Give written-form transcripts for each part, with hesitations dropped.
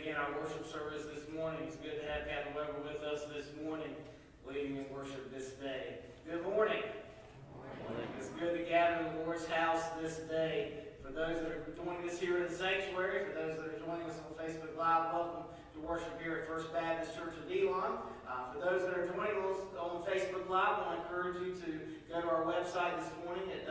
begin our worship service this morning. It's good to have Captain Weber with us this morning, leading in worship this day. Good morning. Good morning. It's good to gather in the Lord's house this day. For those that are joining us here in the sanctuary, for those that are joining us on Facebook Live, welcome to worship here at First Baptist Church of Elon. For those that are joining us on Facebook Live, I want to encourage you to go to our website this morning at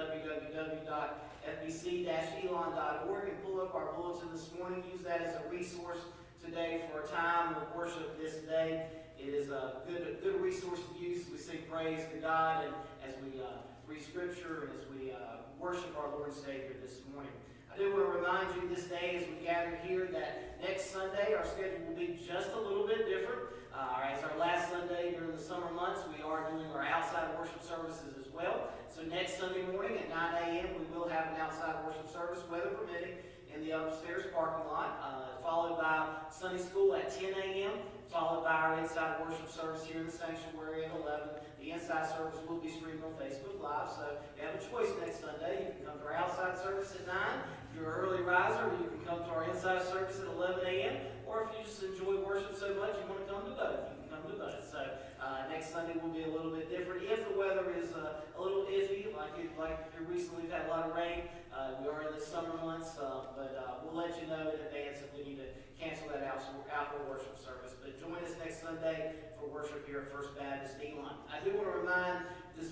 www.fbc-elon.org and pull up our bulletin this morning. Use that as a resource today for a time of worship this day. It is a good resource to use as we sing praise to God and as we read Scripture and as we worship our Lord and Savior this morning. I do want to remind you this day as we gather here that next Sunday our schedule will be just a little bit different. As our last Sunday during the summer months, we are doing our outside worship services as well. So next Sunday morning at 9 a.m. we will have an outside worship service, weather permitting, in the upstairs parking lot, followed by Sunday school at 10 a.m., followed by our inside worship service here in the sanctuary at 11. The inside service will be streamed on Facebook Live, so you have a choice next Sunday. You can come to our outside service at 9. If you're an early riser, you can come to our inside service at 11 a.m. Or if you just enjoy worship so much, you want to come to both, you can come to both. So next Sunday will be a little bit different. If the weather is a little iffy, like here recently we've had a lot of rain, we are in the summer months, but we'll let you know in advance if we need to cancel that outdoor worship service. But join us next Sunday for worship here at First Baptist Elon. I do want to remind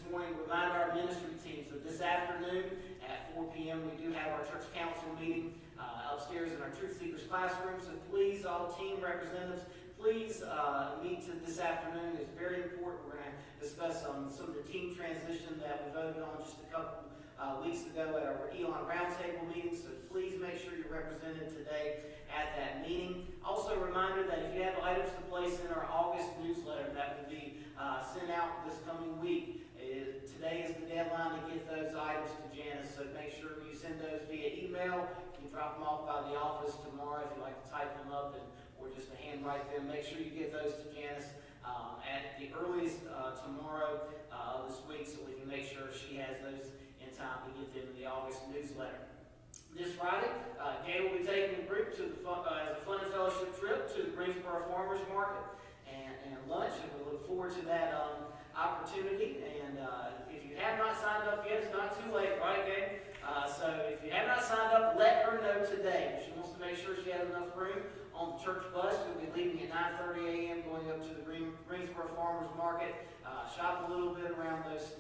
our ministry team. So this afternoon at 4 p.m. we do have our church council meeting upstairs in our Truth Seekers classroom. So please, all team representatives, please meet this afternoon. It's very important. We're going to discuss some of the team transition that we voted on just a couple weeks ago at our Elon Roundtable meeting. So please make sure you're represented today at that meeting. Also a reminder that if you have items to place in our August newsletter that will be sent out this coming week, today is the deadline to get those items to Janice. So make sure you send those via email. You can drop them off by the office tomorrow if you like to type them up or just to handwrite them. Make sure you get those to Janice at the earliest tomorrow this week so we can make sure she has those in time to get them in the August newsletter. This Friday, Gail will be taking the group to as a fun and fellowship trip to the Greensboro Farmers Market and lunch, and we look forward to that opportunity. And if you have not signed up yet, it's not too late, right, Gail? So if you have not signed up, let her know today. She wants to make sure she has enough room on the church bus. We'll be leaving at 9:30 a.m., going up to the Greensboro Farmers Market, shop a little bit around those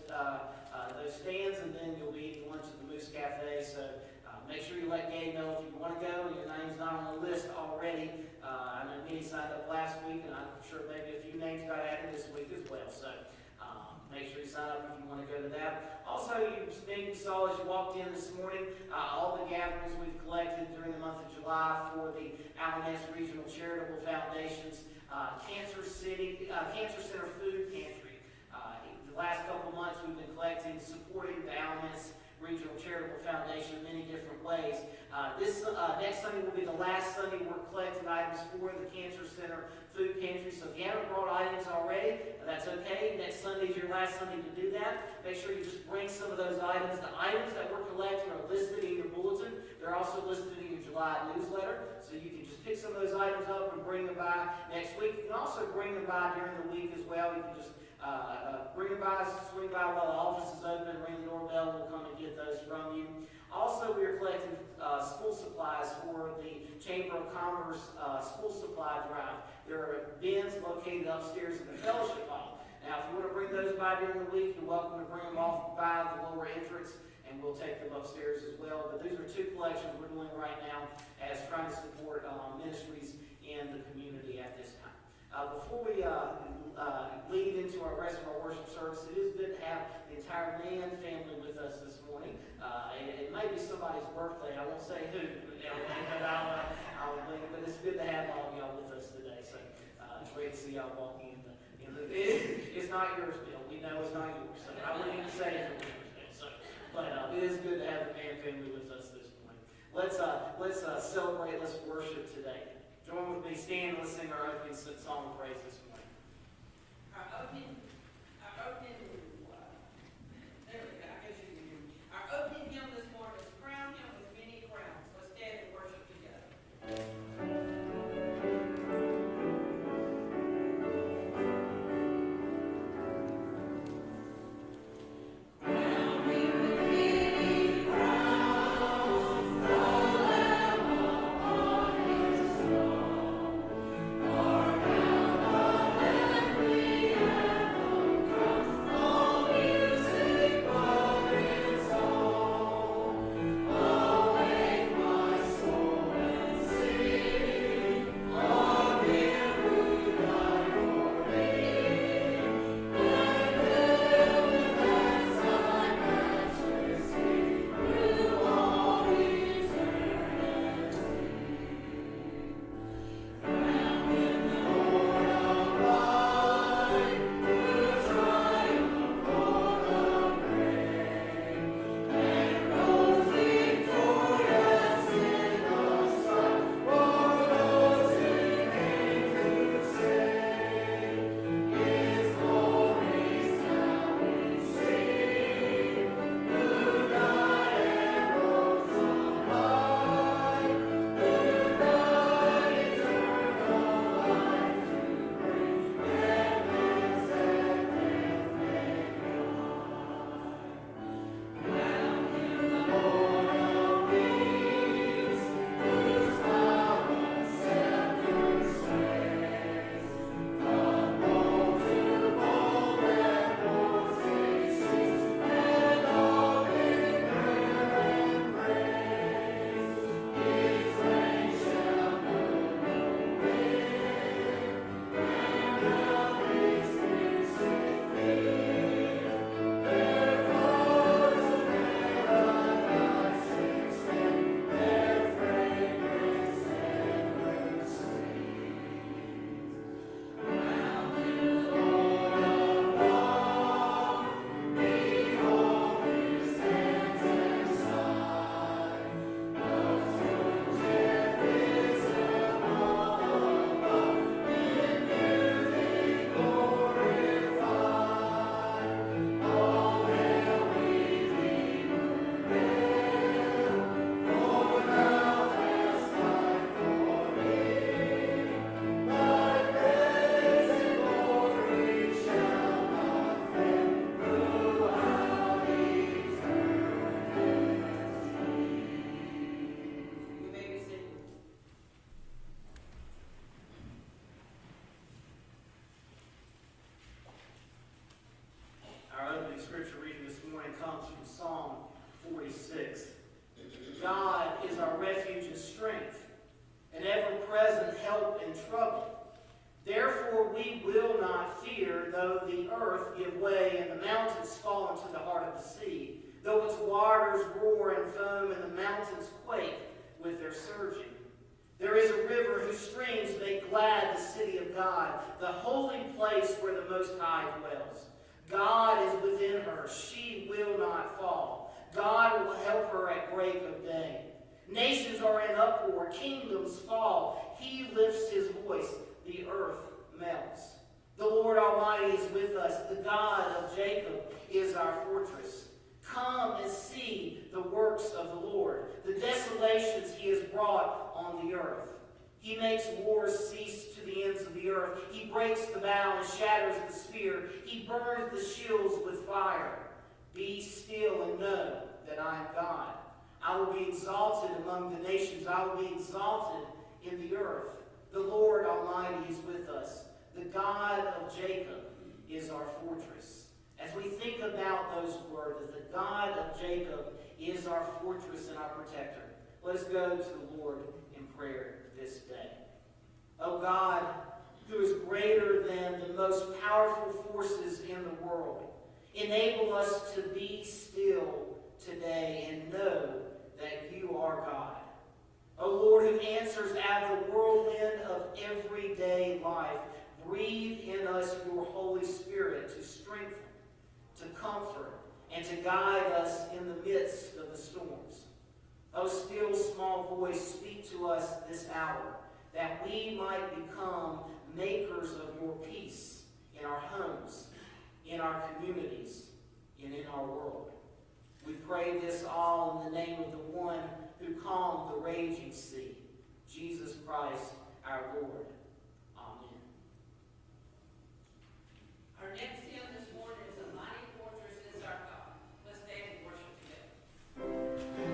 stands, and then you'll be eating lunch at the Moose Cafe. So make sure you let Gabe know if you want to go. Your name's not on the list already. I know many signed up last week, and I'm sure maybe a few names got added this week as well. So make sure you sign up if you want to go to that. Also, you saw as you walked in this morning, all the gatherings we've collected during the month of July for the Alamance Regional Charitable Foundation's Cancer Center Food Pantry. The last couple months we've been collecting, supporting the Alamance Regional Charitable Foundation in many different ways. This next Sunday will be the last Sunday we're collecting items for the Cancer Center Food Pantry. So if you haven't brought items already, that's okay. Next Sunday is your last Sunday to do that. Make sure you just bring some of those items. The items that we're collecting are listed in your bulletin. They're also listed in your July newsletter. So you can just pick some of those items up and bring them by next week. You can also bring them by during the week as well. You can just bring them by, swing by while the office is open, ring the doorbell, we'll come and get those from you. Also, we are collecting school supplies for the Chamber of Commerce school supply drive. There are bins located upstairs in the fellowship hall. Now, if you want to bring those by during the week, you're welcome to bring them off by the lower entrance, and we'll take them upstairs as well. But these are two collections we're doing right now as trying to support ministries in the community at this time. Before we lead into our rest of our worship service, it is good to have the entire Mann family with us this morning. It may be somebody's birthday. I won't say who, but it's good to have all of y'all with us today. So it's great to see y'all walking in the it's not yours, Bill. We know it's not yours. So I wouldn't even say it's yours, Bill. So, but it is good to have the Mann family with us this morning. Let's celebrate. Let's worship today. Join with me, stand, let's sing our opening song of praise this morning. Our opening, there we go, I guess you can hear me. Our opening hymn this morning is Crown Him with Many Crowns. Let's stand and worship together. in trouble. Therefore we will not fear, though the earth give way and the mountains fall into the heart of the sea, though its waters roar and foam and the mountains quake with their surging. There is a river whose streams make glad the city of God, the holy place where the Most High dwells. God is within her. She will not fall. God will help her at break of day. Nations are in uproar. Kingdoms fall. He lifts his voice. The earth melts. The Lord Almighty is with us. The God of Jacob is our fortress. Come and see the works of the Lord, the desolations he has brought on the earth. He makes wars cease to the ends of the earth. He breaks the bow and shatters the spear. He burns the shields with fire. Be still and know that I am God. I will be exalted among the nations. I will be exalted in the earth. The Lord Almighty is with us. The God of Jacob is our fortress. As we think about those words, that the God of Jacob is our fortress and our protector, let us go to the Lord in prayer this day. O God, who is greater than the most powerful forces in the world, enable us to be still today and know that you are God. O Lord, who answers out of the whirlwind of everyday life, breathe in us your Holy Spirit to strengthen, to comfort, and to guide us in the midst of the storms. O still small voice, speak to us this hour, that we might become makers of your peace in our homes, in our communities, and in our world. We pray this all in the name of the one who calmed the raging sea, Jesus Christ our Lord. Amen. Our next hymn this morning is "A Mighty Fortress is Our God." Let's stand and worship together.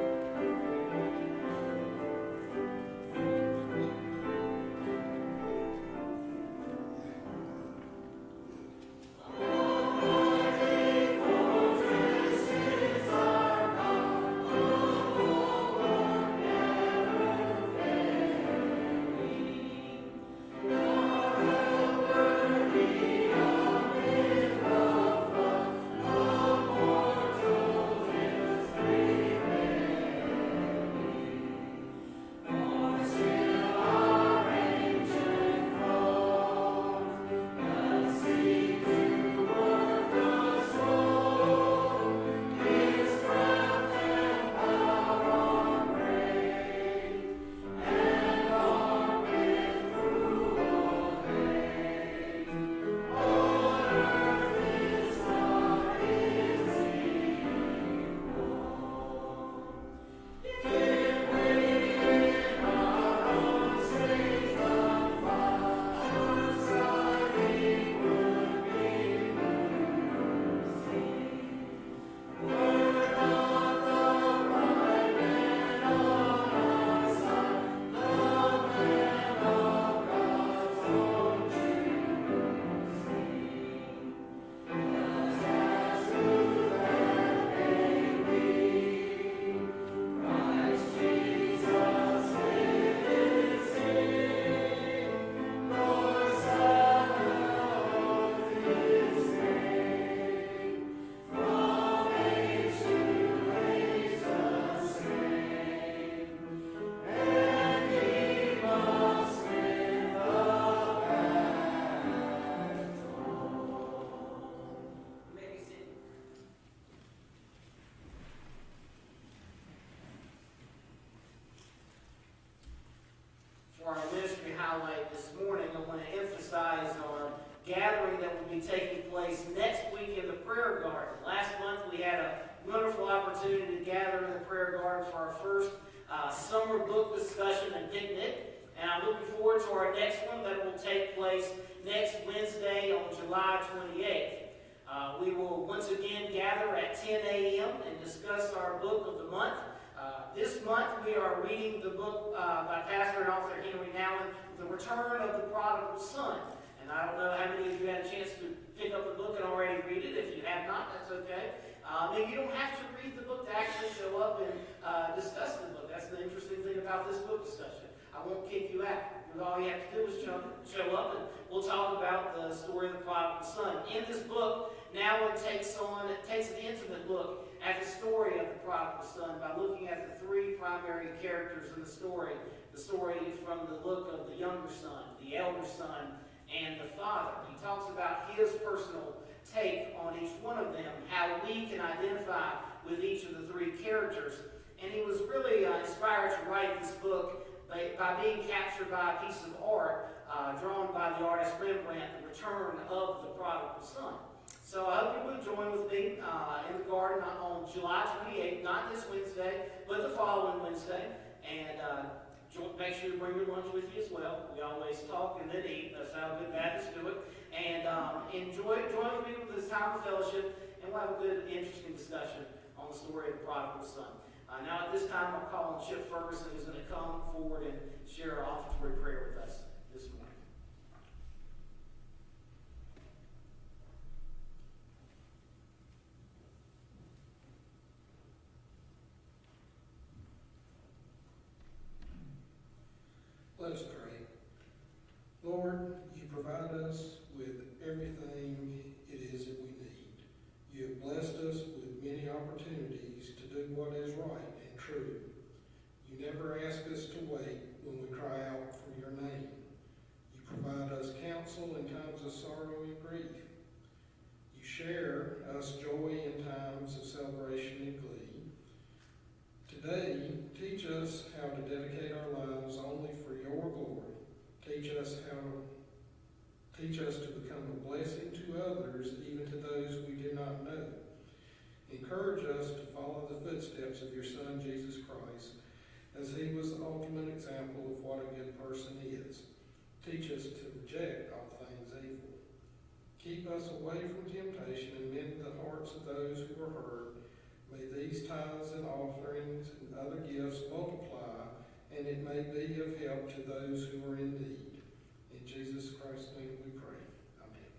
For our ministry highlight this morning, I want to emphasize our gathering that will be taking place next week in the prayer garden. Last month we had a wonderful opportunity to gather in the prayer garden for our first summer book discussion and picnic. And I'm looking forward to our next one that will take place next Wednesday on July 28th. We will once again gather at 10 a.m. and discuss our book of the month. This month we are reading the book by pastor and author Henry Nouwen, The Return of the Prodigal Son. And I don't know how many of you had a chance to pick up the book and already read it. If you have not, that's okay. Maybe you don't have to read the book to actually show up and discuss the book. That's the interesting thing about this book discussion. I won't kick you out. All you have to do is show up, and we'll talk about the story of the prodigal son. In this book, now it takes an intimate look at the story of the prodigal son by looking at the three primary characters in the story. The story from the look of the younger son, the elder son, and the father. He talks about his personal take on each one of them, how we can identify with each of the three characters. And he was really inspired to write this book by being captured by a piece of art drawn by the artist Rembrandt, The Return of the Prodigal Son. So I hope you would join with me in the garden on July 28th, not this Wednesday, but the following Wednesday. And make sure to bring your lunch with you as well. We always talk and then eat. That's how good Baptists do it. And join with me for this time of fellowship, and we'll have a good, interesting discussion on the story of the prodigal son. Now at this time, I'll call on Chip Ferguson, who's going to come forward and share our offertory prayer with us this morning. Let us pray. Lord, you provide us with everything it is that we need. You have blessed us with many opportunities to do what is right and true. You never ask us to wait when we cry out for your name. You provide us counsel in times of sorrow and grief. You share us joy in times of celebration and glee. Today, teach us how to dedicate our lives only for your glory. Teach us to become a blessing to others, even to those we do not know. Encourage us to follow the footsteps of your Son, Jesus Christ, as he was the ultimate example of what a good person is. Teach us to reject all things evil. Keep us away from temptation and mend the hearts of those who are hurt. May these tithes and offerings and other gifts multiply, and it may be of help to those who are in need. In Jesus Christ's name we pray. Amen.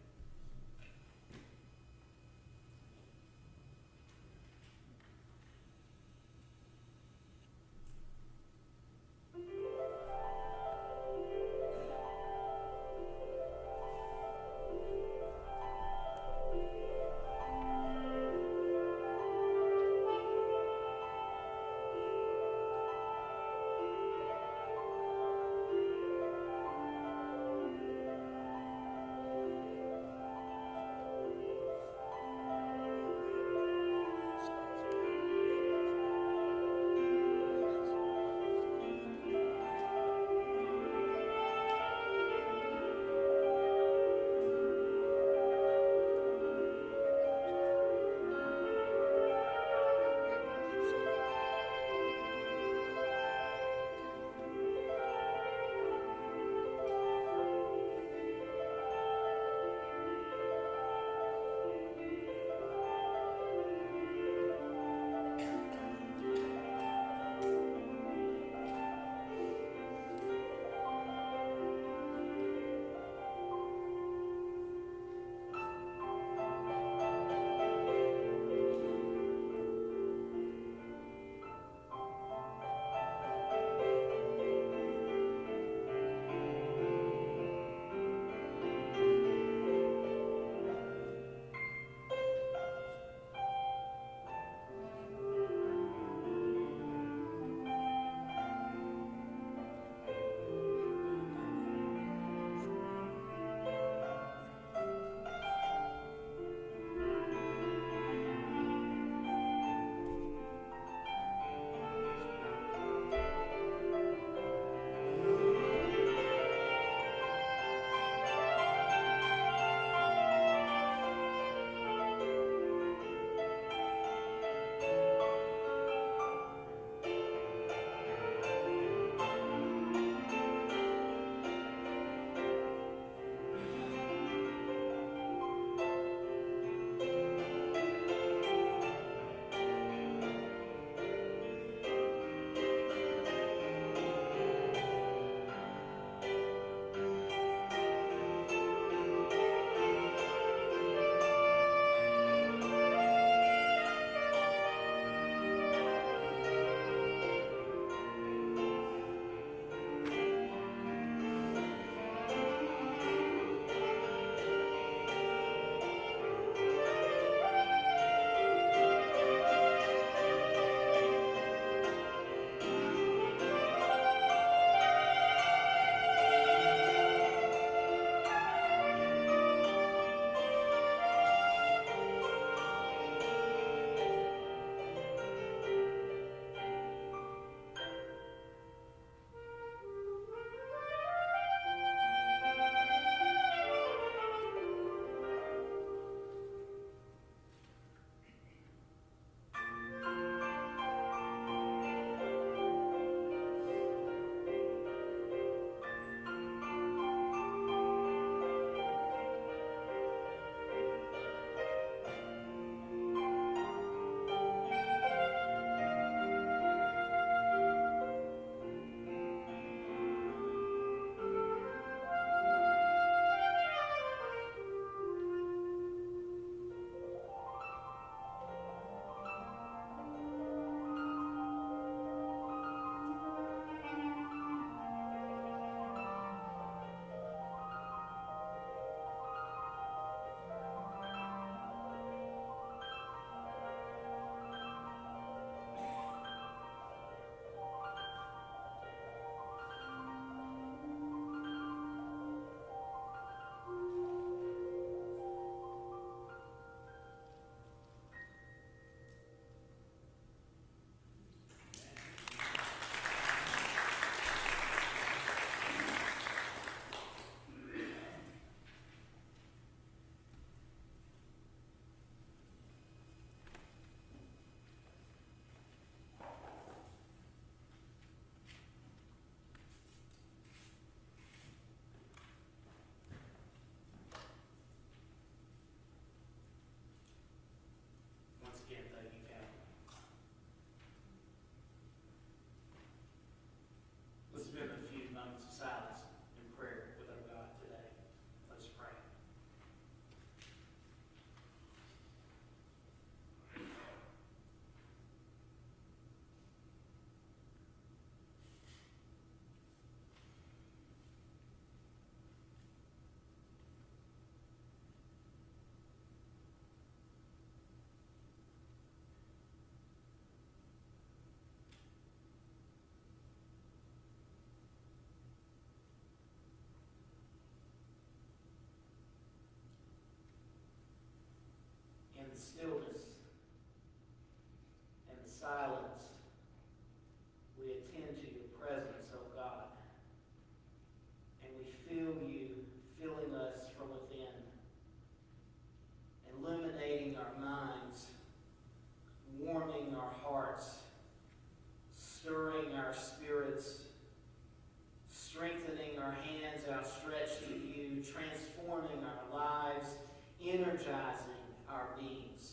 energizing our beings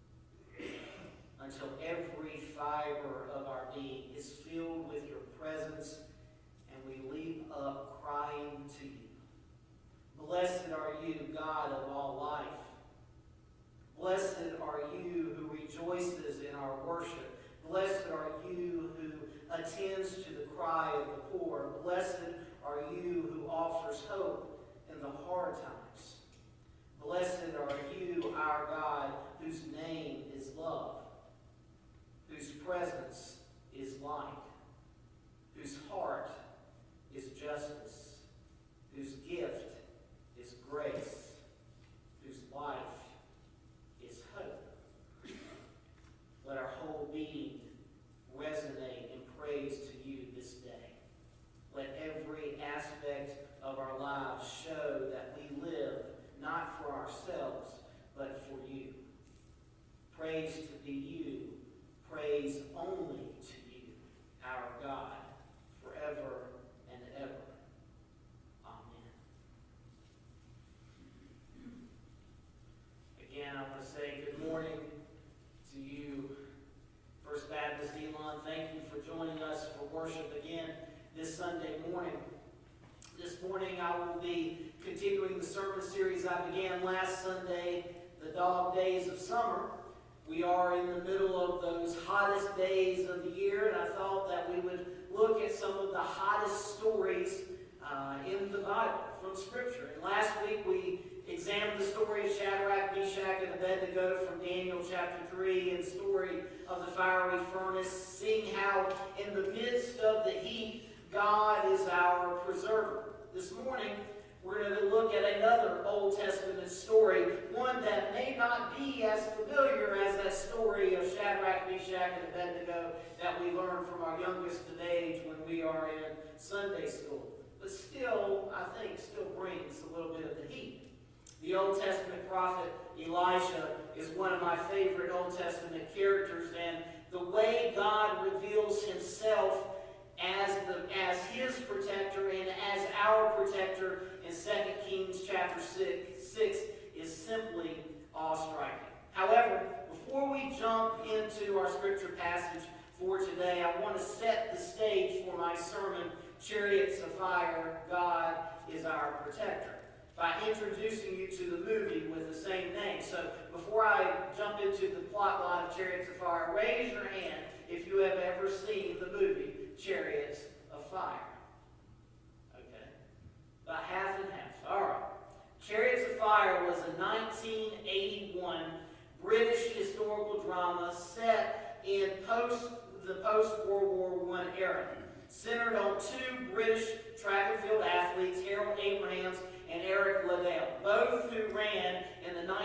until every fiber of our being is filled with your presence and we leap up crying to you. Blessed are you, God of all life. Blessed are you who rejoices in our worship. Blessed are you who attends to the cry of the poor. Blessed are you who offers hope in the hard times. Blessed are you, our God, whose name is love, whose presence is light, whose heart is justice, whose gift is grace, whose life is hope. Let our whole being resonate in praise to you this day. Let every aspect of our lives show that we live not for ourselves, but for you. Praise to be you. Praise only to you, our God, forever and ever. Amen. Again, I want to say good morning to you, First Baptist Elon. Thank you for joining us for worship again this Sunday morning. This morning I will be continuing the sermon series I began last Sunday, the Dog Days of Summer. We are in the middle of those hottest days of the year, and I thought that we would look at some of the hottest stories in the Bible from Scripture. And last week we examined the story of Shadrach, Meshach, and Abednego from Daniel chapter 3, and the story of the fiery furnace, seeing how in the midst of the heat, God is our preserver. This morning, we're going to look at another Old Testament story, one that may not be as familiar as that story of Shadrach, Meshach, and Abednego that we learned from our youngest at age when we are in Sunday school. But still, I think, still brings a little bit of the heat. The Old Testament prophet Elijah is one of my favorite Old Testament characters, and the way God reveals himself as his protector and as our protector in 2 Kings chapter 6 is simply awe-striking. However, before we jump into our scripture passage for today, I want to set the stage for my sermon, Chariots of Fire, God is Our Protector, by introducing you to the movie with the same name. So before I jump into the plot line of Chariots of Fire, raise your hand if you have ever seen the movie Chariots of Fire. Okay. About half and half. All right. Chariots of Fire was a 1981 British historical drama set in the post-World War I era, centered on two British track and field athletes, Harold Abrahams and Eric Liddell, both who ran in the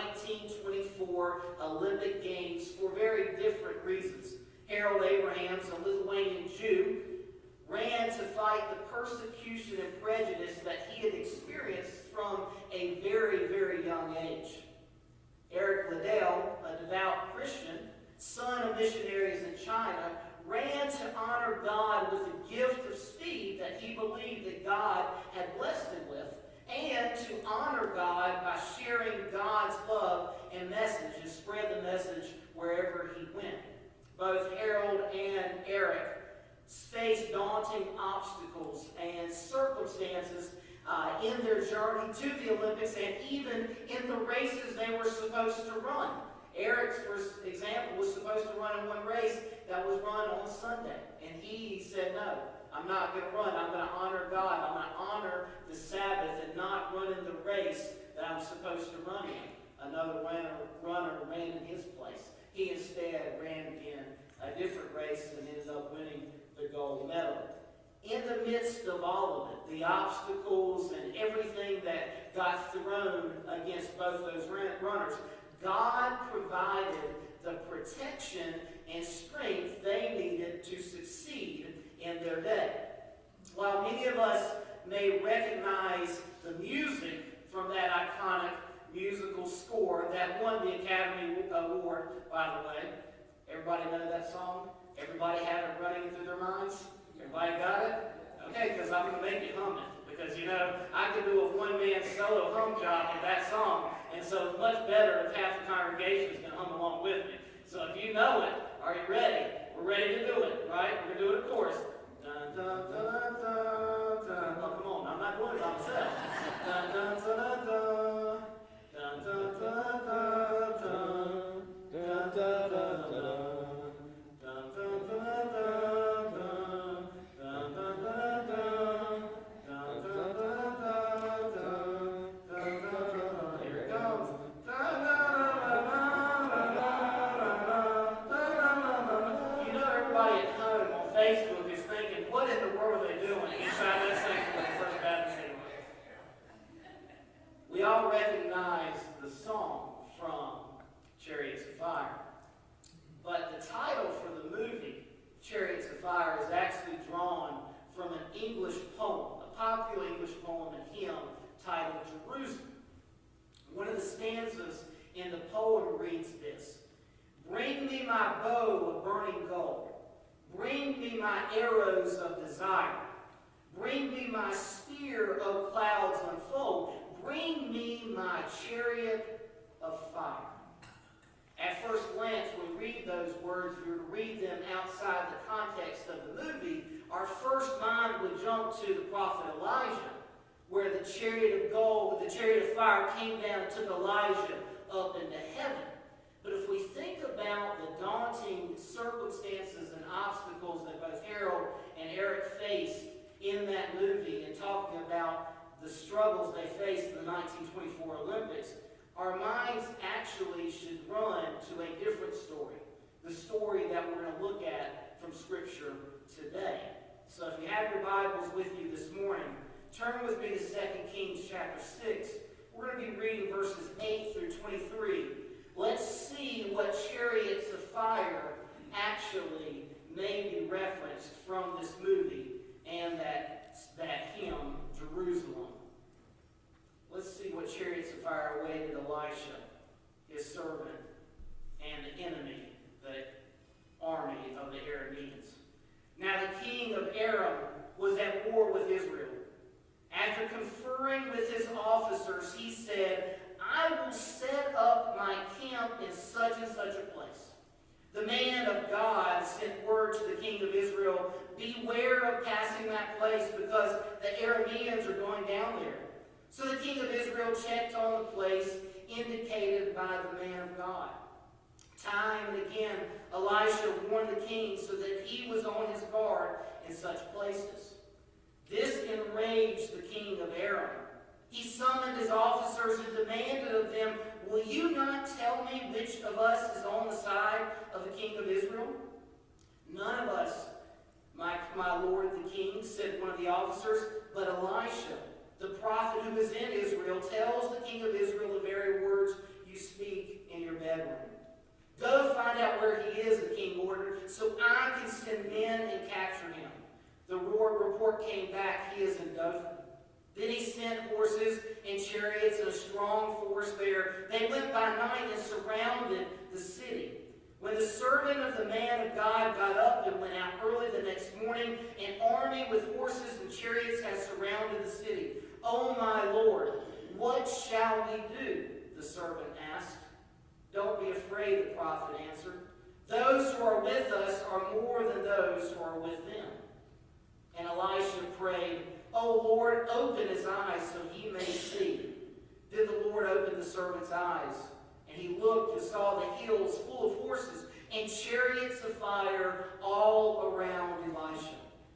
1924 Olympic Games for very different reasons. Harold Abrahams, a Lithuanian Jew, ran to fight the persecution and prejudice that he had experienced from a very, very young age. Eric Liddell, a devout Christian, son of missionaries in China, ran to honor God with a gift of speed that he believed that God had blessed him with, and to honor God by sharing God's love and message and spread the message wherever he went. Both Harold and Eric faced daunting obstacles and circumstances in their journey to the Olympics and even in the races they were supposed to run. Eric, for example, was supposed to run in one race that was run on Sunday. And he said, no, I'm not going to run. I'm going to honor God. I'm going to honor the Sabbath and not run in the race that I'm supposed to run in. Another runner ran in his place. He instead ran in a different race and ended up winning the gold medal. In the midst of all of it, the obstacles and everything that got thrown against both those runners, God provided the protection and strength they needed to succeed in their day. While many of us may recognize the music from that iconic musical score that won the Academy Award, by the way. Everybody know that song? Everybody have it running through their minds? Everybody got it? Okay, because I'm going to make you hum it. Because, I could do a one-man solo solo hum job with that song, and so much better if half the congregation is going to hum along with me. So if you know it, are you ready? We're ready to do it, right? We're going to do it, of course. Dun, dun, dun, dun, dun. Oh, come on, I'm not doing it by myself. Dun, dun, dun, dun, dun. Dun, dun, dun, dun, dun. Dun, dun, dun, dun. Facebook is thinking, what in the world are they doing inside that sanctuary at First Baptist anyway? We all recognize the song from Chariots of Fire. But the title for the movie, Chariots of Fire, is actually drawn from an English poem, a popular English poem and hymn titled Jerusalem. One of the stanzas in the poem reads this: "Bring me my bow of burning gold. Bring me my arrows of desire. Bring me my spear, O clouds unfold. Bring me my chariot of fire." At first glance, when we read those words, if we were to read them outside the context of the movie, our first mind would jump to the prophet Elijah, where the chariot of gold, the chariot of fire came down and took Elijah up into heaven. But if we think about the daunting circumstances and obstacles that both Harold and Eric faced in that movie, and talking about the struggles they faced in the 1924 Olympics, our minds actually should run to a different story, the story that we're going to look at from Scripture today. So if you have your Bibles with you this morning, turn with me to 2 Kings chapter 6. We're going to be reading verses 8 through 23. Let's see what chariots of fire actually may be referenced from this movie and that hymn, Jerusalem. Let's see what chariots of fire awaited Elisha, his servant, and the enemy, the army of the Arameans. Now the king of Aram was at war with Israel. After conferring with his officers, he said, "I will set up my camp in such and such a place." The man of God sent word to the king of Israel, "Beware of passing that place, because the Arameans are going down there." So the king of Israel checked on the place indicated by the man of God. Time and again, Elisha warned the king so that he was on his guard in such places. This enraged the king of Aram. He summoned his officers and demanded of them, "Will you not tell me which of us is on the side of the king of Israel?" "None of us, my lord the king," said one of the officers, "but Elisha, the prophet who is in Israel, tells the king of Israel the very words you speak in your bedroom." "Go find out where he is," the king ordered, "so I can send men and capture him." The report came back, "He is in Dothan." Then he sent horses and chariots and a strong force there. They went by night and surrounded the city. When the servant of the man of God got up and went out early the next morning, an army with horses and chariots had surrounded the city. "Oh, my Lord, what shall we do?" the servant asked. "Don't be afraid," the prophet answered. "Those who are with us are more than those who are with them." And Elisha prayed, "Oh Lord, open his eyes so he may see." Then the Lord opened the servant's eyes, and he looked and saw the hills full of horses and chariots of fire all around Elisha.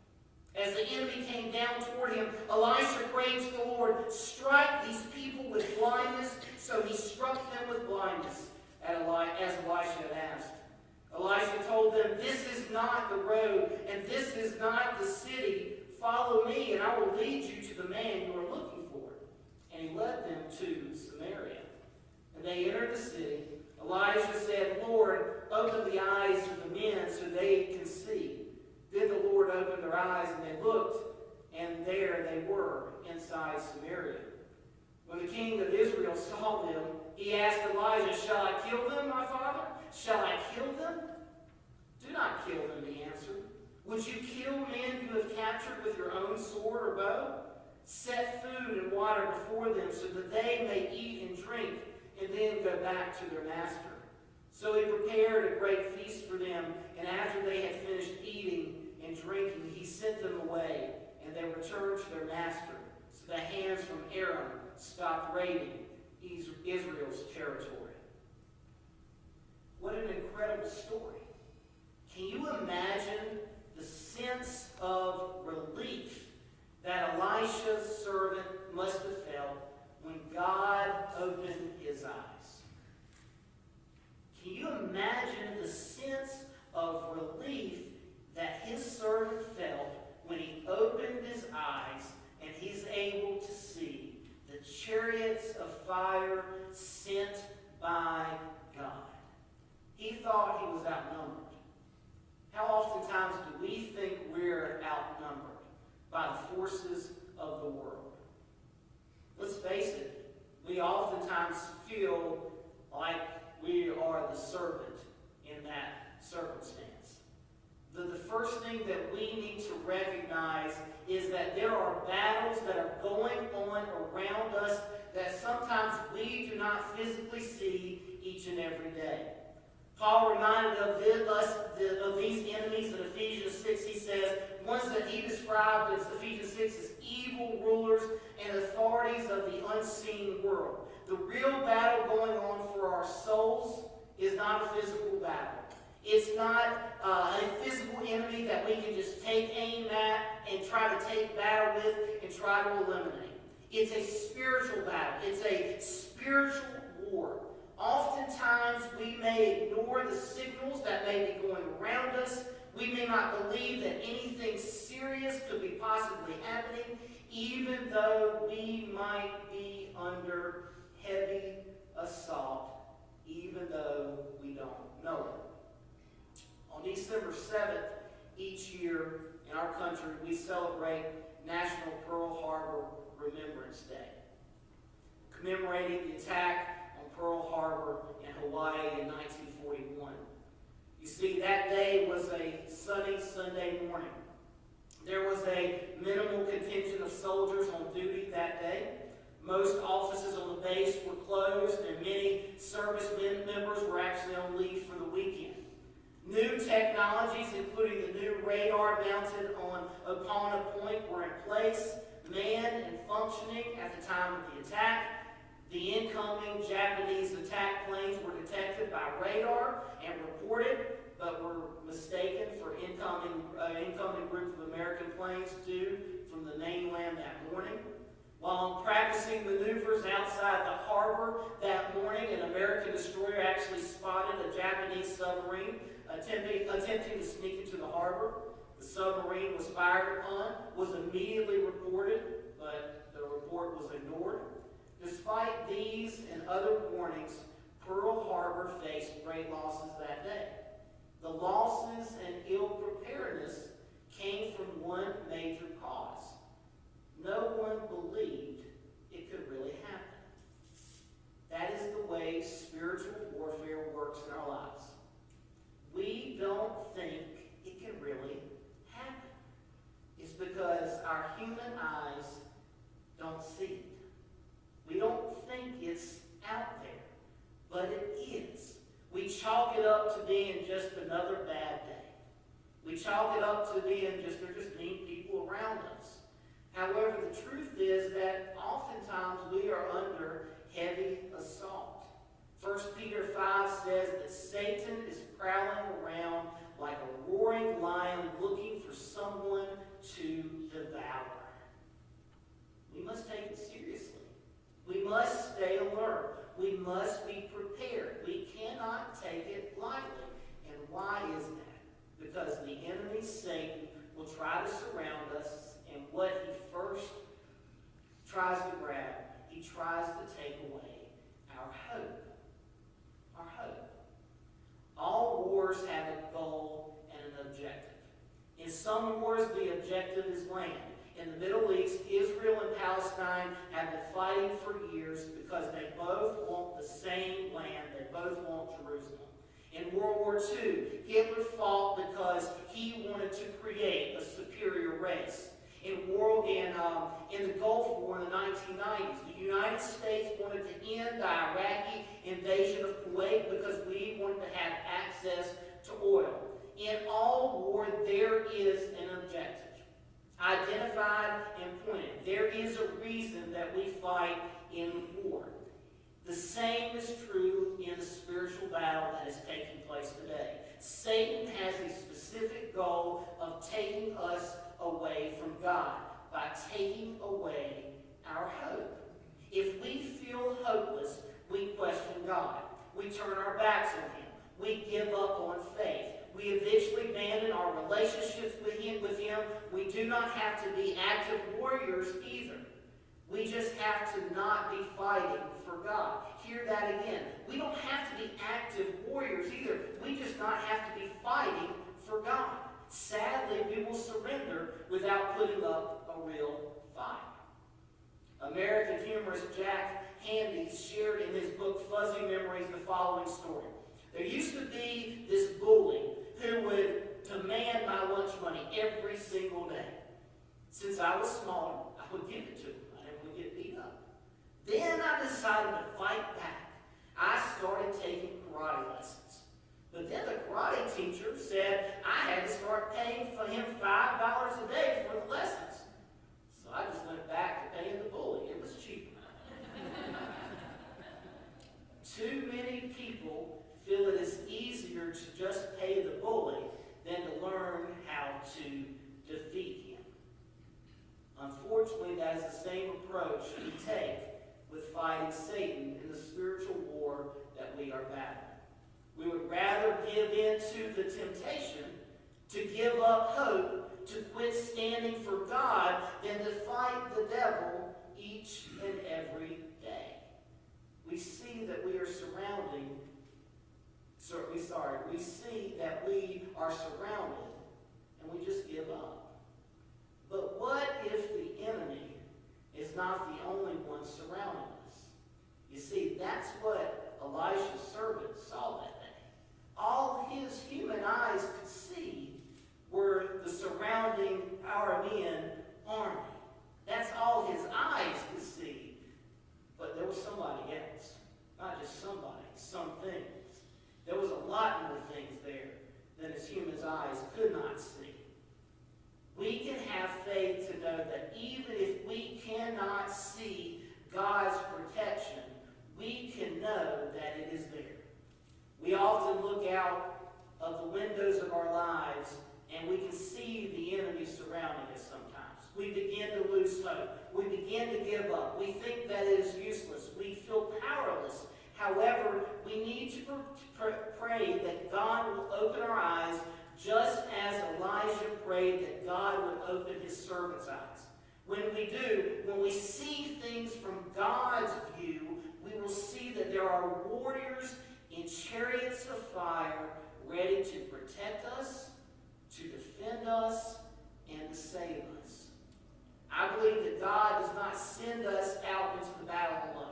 As the enemy came down toward him, Elisha prayed to the Lord, "Strike these people with blindness." So he struck them with blindness, as Elisha had asked. Elisha told them, "This is not the road, and this is not the city. Follow me, and I will lead you to the man you are looking for." And he led them to Samaria. And they entered the city. Elijah said, "Lord, open the eyes of the men so they can see." Then the Lord opened their eyes, and they looked, and there they were inside Samaria. When the king of Israel saw them, he asked Elijah, "Shall I kill them, my father? Shall I kill them?" "Do not kill them," he answered. "Would you kill men you have captured with your own sword or bow?" set food and water before them so that they may eat and drink and then go back to their master. So he prepared a great feast for them, and after they had finished eating and drinking, he sent them away, and they returned to their master. So the hands from Aaron stopped raiding Israel's territory. What an incredible story. Can you imagine the sense of relief that Elisha's servant must have felt when God opened his eyes? Can you imagine the sense of relief that his servant felt when he opened his eyes and he's able to see the chariots of fire sent by God? He thought he was outnumbered. How oftentimes do we think we're outnumbered by the forces of the world? Let's face it, we oftentimes feel like we are the serpent in that circumstance. The first thing that we need to recognize is that there are battles that are going on around us that sometimes we do not physically see each and every day. Paul reminded us of these enemies in Ephesians 6. He says, ones that he described as Ephesians 6 as evil rulers and authorities of the unseen world. The real battle going on for our souls is not a physical battle. It's not a physical enemy that we can just take aim at and try to take battle with and try to eliminate. It's a spiritual battle. It's a spiritual war. Oftentimes, we may ignore the signals that may be going around us. We may not believe that anything serious could be possibly happening, even though we might be under heavy assault, even though we don't know it. On December 7th, each year in our country, we celebrate National Pearl Harbor Remembrance Day, commemorating the attack on Pearl Harbor in Hawaii in 1941. You see, that day was a sunny Sunday morning. There was a minimal contingent of soldiers on duty that day. Most offices on the base were closed, and many service members were actually on leave for the weekend. New technologies, including the new radar mounted upon a point, were in place, manned and functioning at the time of the attack. The incoming Japanese attack planes were detected by radar and reported, but were mistaken for incoming group of American planes due from the mainland that morning. While practicing maneuvers outside the harbor that morning, an American destroyer actually spotted a Japanese submarine attempting to sneak into the harbor. The submarine was fired upon, was immediately reported, but the report was ignored. Despite these and other warnings, Pearl Harbor faced great losses that day. The losses and ill preparedness came from one major cause. No one believed it could really happen. That is the way spiritual warfare works in our lives. We don't think it can really happen. It's because our human eyes don't see it. We don't think it's out there, but it is. We chalk it up to being just another bad day. We chalk it up to being they're just mean people around us. However, the truth is that oftentimes we are under heavy assault. 1 Peter 5 says that Satan is prowling around like a roaring lion looking for someone to devour. We must take it seriously. We must stay alert. We must be prepared. We cannot take it lightly. And why is that? Because the enemy, Satan, will try to surround us, and what he first tries to grab, he tries to take away our hope. Our hope. All wars have a goal and an objective. In some wars, the objective is land. In the Middle East, Israel and Palestine have been fighting for years because they both want the same land. They both want Jerusalem. In World War II, Hitler fought because he wanted to create a superior race. in the Gulf War in the 1990s. The United States wanted to end the Iraqi invasion of Kuwait because we wanted to have access to oil. In all war, there is an objective, identified and pointed. There is a reason that we fight in war. The same is true in the spiritual battle that is taking place today. Satan has a specific goal of taking us away from God by taking away our hope. If we feel hopeless, we question God. We turn our backs on Him. We give up on faith. We eventually abandon our relationships with Him. We do not have to be active warriors either. We just have to not be fighting for God. Hear that again. We don't have to be active warriors either. We just not have to be fighting for God. Sadly, we will surrender without putting up a real fight. American humorist Jack Handey shared in his book Fuzzy Memories the following story. There used to be this bully who would demand my lunch money every single day. Since I was smaller, I would give it to him. I never would get beat up. Then I decided to fight back. I started taking karate lessons. But then the karate teacher said I had to start paying for him $5 a day for the lessons. So I just went back to paying the bully. It was cheaper. Too many people feel it is easier to just pay the bully than to learn how to defeat him. Unfortunately, that is the same approach we take with fighting Satan in the spiritual war that we are battling. We would rather give in to the temptation to give up hope, to quit standing for God, than to fight the devil each and every day. We see that we are we see that we are surrounded and we just give up. But what if the enemy is not the only one surrounding us? You see, that's what Elisha's servant saw that day. All his human eyes could see were the surrounding Aramean army. That's all his eyes could see. But there was somebody else. Not just somebody, some things. There was a lot more things there than his human eyes could not see. We can have faith to know that even if we cannot see God's protection, we can know that it is there. We often look out of the windows of our lives and we can see the enemy surrounding us sometimes. We begin to lose hope. We begin to give up. We think that it is useless. We feel powerless. However, we need to pray that God will open our eyes just as Elijah prayed that God would open his servant's eyes. When we do, when we see things from God's view, we will see that there are warriors in chariots of fire ready to protect us, to defend us, and to save us. I believe that God does not send us out into the battle alone.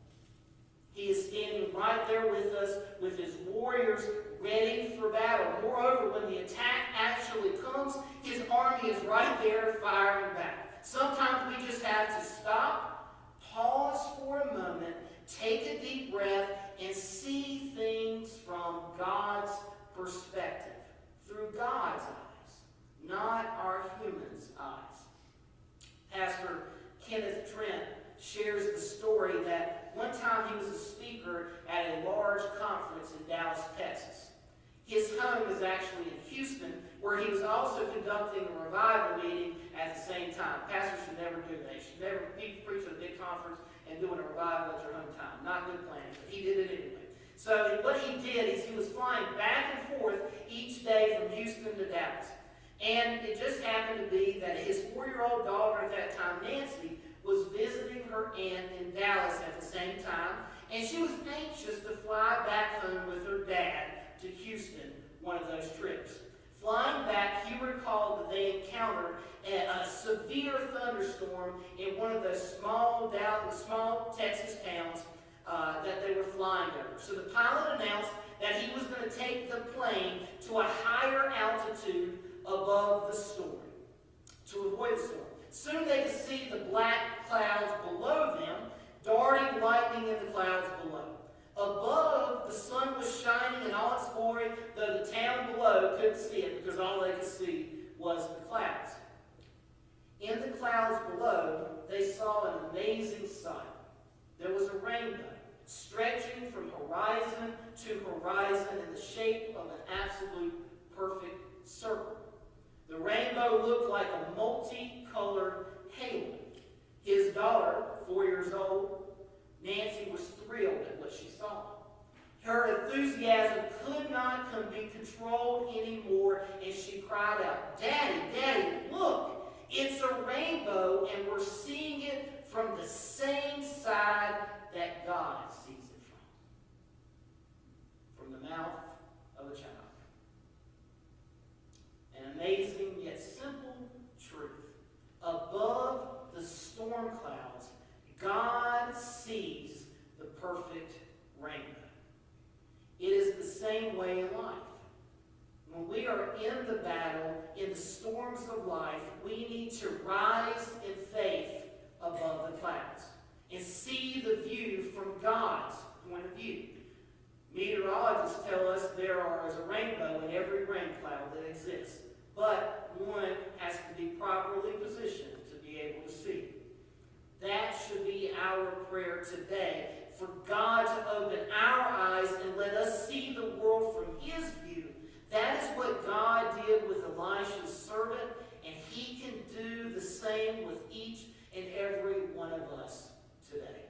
He is standing right there with us, with his warriors ready for battle. Moreover, when the attack actually comes, his army is right there firing back. Sometimes we just have to stop, pause for a moment, take a deep breath, and see things from God's perspective, through God's eyes, not our human's eyes. Pastor Kenneth Trent shares the story that one time he was a speaker at a large conference in Dallas, Texas. His home is actually in Houston, where he was also conducting a revival meeting at the same time. Pastors should never do that. You should never preach at a big conference and doing a revival at your hometown. Not good planning, but he did it anyway. So what he did is he was flying back and forth each day from Houston to Dallas. And it just happened to be that his 4-year-old daughter at that time, Nancy, was visiting her aunt in Dallas at the same time, and she was anxious to fly back home with her dad to Houston one of those trips. Flying back, he recalled that they encountered a severe thunderstorm in one of those small Texas towns that they were flying over. So the pilot announced that he was going to take the plane to a higher altitude above the storm to avoid the storm. Soon they could see the black clouds below them, darting lightning in the clouds below. Above, the sun was shining in all its glory, though the town below couldn't see it because all they could see was the clouds. In the clouds below, they saw an amazing sight. There was a rainbow stretching from horizon to horizon in the shape of an absolute perfect circle. The rainbow looked like a multicolored halo. His daughter, 4 years old, Nancy, was thrilled at what she saw. Her enthusiasm could not be controlled anymore, and she cried out, "Daddy, Daddy, look! It's a rainbow, and we're seeing it from the same side that God sees it from the mouth of a child." An amazing yet simple truth. Above the storm clouds, God sees the perfect rainbow. It is the same way in life. When we are in the battle, in the storms of life, we need to rise in faith above the clouds and see the view from God's point of view. Meteorologists tell us there is a rainbow in every rain cloud that exists, but one has to be properly positioned to be able to see. That should be our prayer today, for God to open our eyes and let us see the world from His view. That is what God did with Elisha's servant, and He can do the same with each and every one of us today.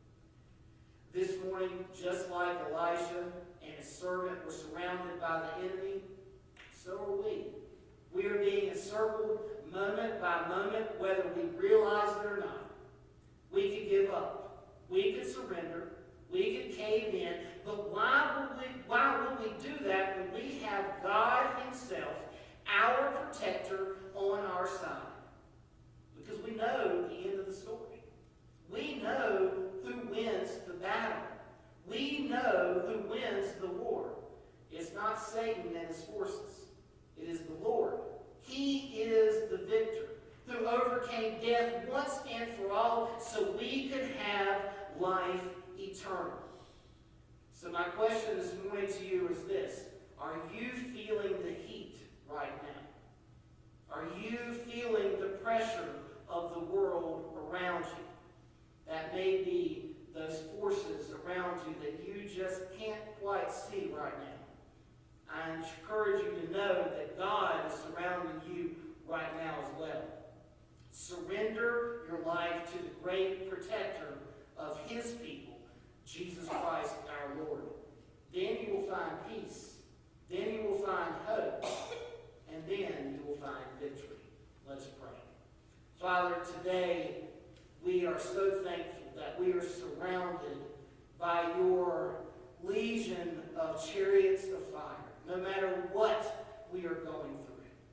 This morning, just like Elisha and his servant were surrounded by the enemy, so are we. We are being encircled moment by moment, whether we realize it or not. We could give up. We could surrender. We could cave in. But why would we do that when we have God Himself, our protector, on our side? Because we know the end of the story. We know who wins the battle. We know who wins the war. It's not Satan and his forces. It is the Lord. He is the victor who overcame death once and for all so we could have life eternal. So my question this morning to you is this: are you feeling the heat right now? Are you feeling the pressure of the world around you? That may be those forces around you that you just can't quite see right now. I encourage you to know that God is surrounding you right now as well. Surrender your life to the great protector of His people, Jesus Christ our Lord. Then you will find peace. Then you will find hope. And then you will find victory. Let's pray. Father, today we are so thankful that we are surrounded by your legion of chariots of fire, no matter what we are going through.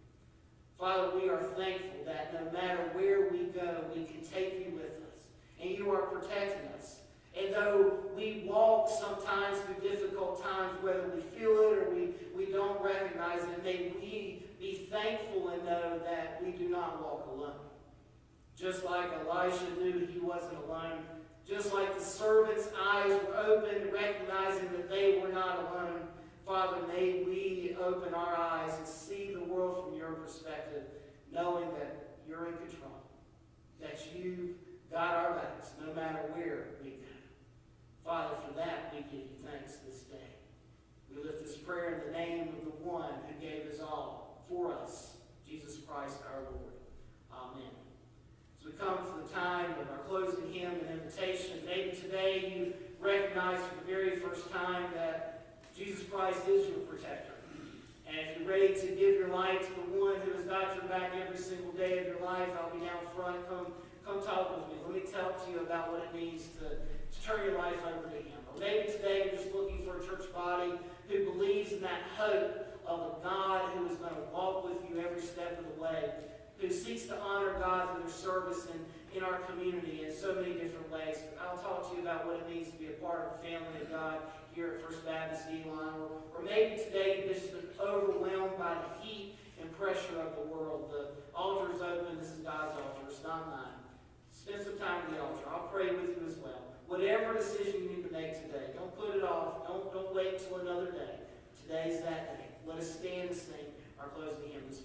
Father, we are thankful that no matter where we go, we can take you with us, and you are protecting us. And though we walk sometimes through difficult times, whether we feel it or we don't recognize it, may we be thankful and know that we do not walk alone. Just like Elisha knew he wasn't alone, just like the servant's eyes were open, recognizing that they were not alone, Father, may we open our eyes and see the world from your perspective, knowing that you're in control, that you got our backs no matter where we go. Father, for that we give you thanks this day. We lift this prayer in the name of the one who gave his all for us, Jesus Christ our Lord. Amen. As we come to the time of our closing hymn and invitation, maybe today you recognize for the very first time that Jesus Christ is your protector. And if you're ready to give your life to the one who has got your back every single day of your life, I'll be down front. Come talk with me. Let me talk to you about what it means to turn your life over to Him. Or maybe today you're just looking for a church body who believes in that hope of a God who is going to walk with you every step of the way, who seeks to honor God through their service in our community in so many different ways. I'll talk to you about what it means to be a part of the family of God here at First Baptist Elon. Or maybe today you've just been overwhelmed by the heat and pressure of the world. The altar is open. This is God's altar. It's not mine. Spend some time at the altar. I'll pray with you as well. Whatever decision you need to make today, don't put it off. Don't wait until another day. Today's that day. Let us stand and sing our closing hymn this morning.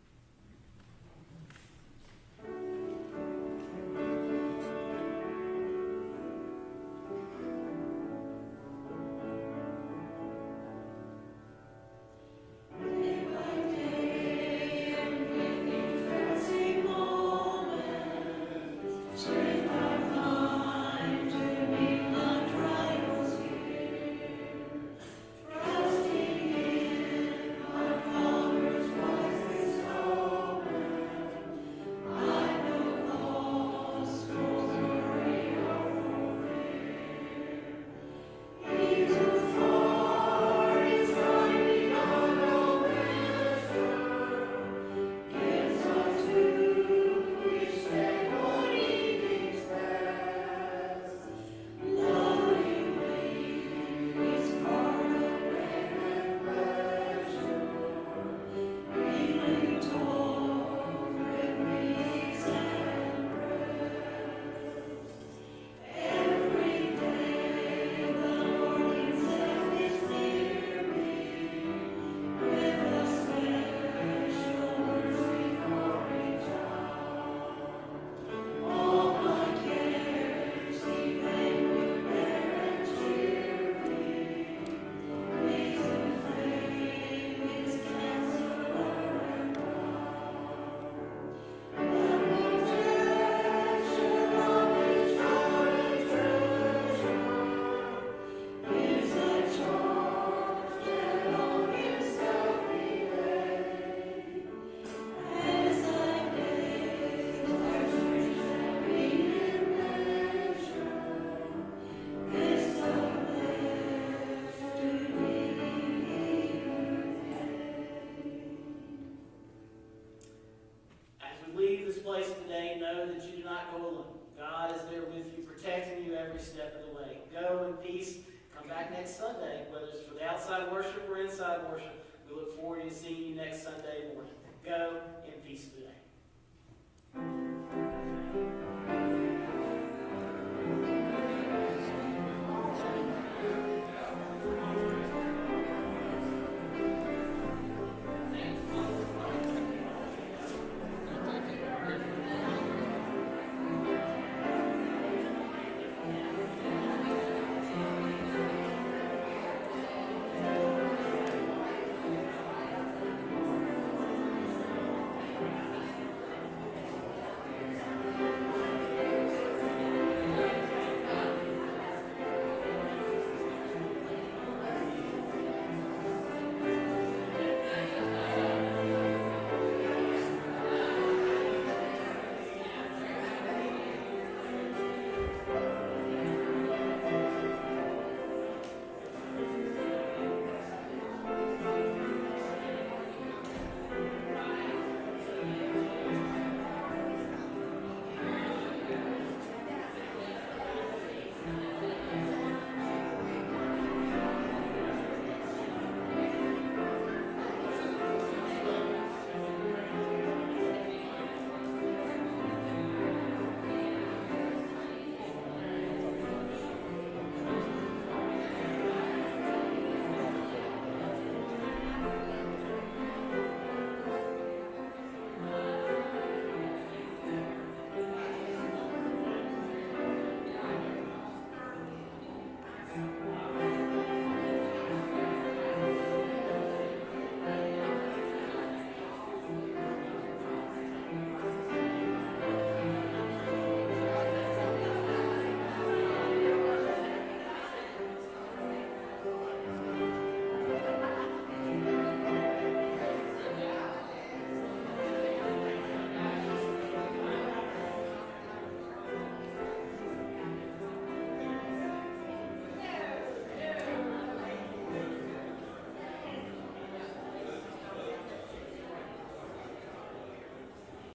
Step of the way. Go in peace. Come back next Sunday, whether it's for the outside worship or inside worship. We look forward to seeing you next Sunday morning. Go in peace today.